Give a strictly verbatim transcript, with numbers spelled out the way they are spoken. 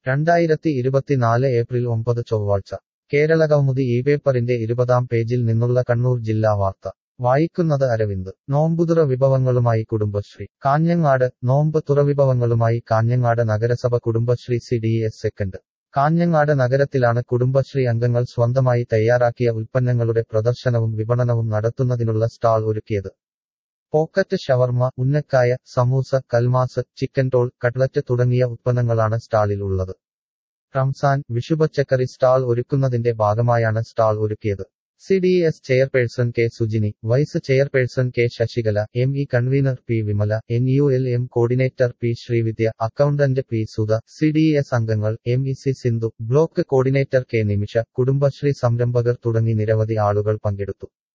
രണ്ടായിരത്തി ഇരുപത്തിനാല് ഏപ്രിൽ ഒമ്പത് ചൊവ്വാഴ്ച കേരളകൗമുദി ഈ പേപ്പറിന്റെ ഇരുപതാം പേജിൽ നിന്നുള്ള കണ്ണൂർ ജില്ലാ വാർത്ത വായിക്കുന്നത് അരവിന്ദ്. നോമ്പുതുറ വിഭവങ്ങളുമായി കുടുംബശ്രീ കാഞ്ഞങ്ങാട്. നോമ്പ് തുറവിഭവങ്ങളുമായി കാഞ്ഞങ്ങാട് നഗരസഭ Kudumbashree C D S second. Kanhangad നഗരത്തിലാണ് കുടുംബശ്രീ അംഗങ്ങൾ സ്വന്തമായി തയ്യാറാക്കിയ ഉൽപ്പന്നങ്ങളുടെ പ്രദർശനവും വിപണനവും നടത്തുന്നതിനുള്ള സ്റ്റാൾ ഒരുക്കിയത്. പോക്കറ്റ് ഷവർമ, ഉന്നക്കായ, സമൂസ, കൽമാസ്, ചിക്കൻ റോൾ, കട്ട്ലറ്റ് തുടങ്ങിയ ഉത്പന്നങ്ങളാണ് സ്റ്റാളിൽ ഉള്ളത്. റംസാൻ, വിഷുപച്ചക്കറി സ്റ്റാൾ ഒരുക്കുന്നതിന്റെ ഭാഗമായാണ് സ്റ്റാൾ ഒരുക്കിയത്. C D S chairperson K Sujini, vice chairperson K Sasikala, M E convener P Vimala, N U L M coordinator P Sreevidya, accountant P Sudha, C D S അംഗങ്ങൾ M E C Sindhu, block coordinator K Nimisha, Kudumbashree സംരംഭകർ തുടങ്ങി നിരവധി ആളുകൾ പങ്കെടുത്തു.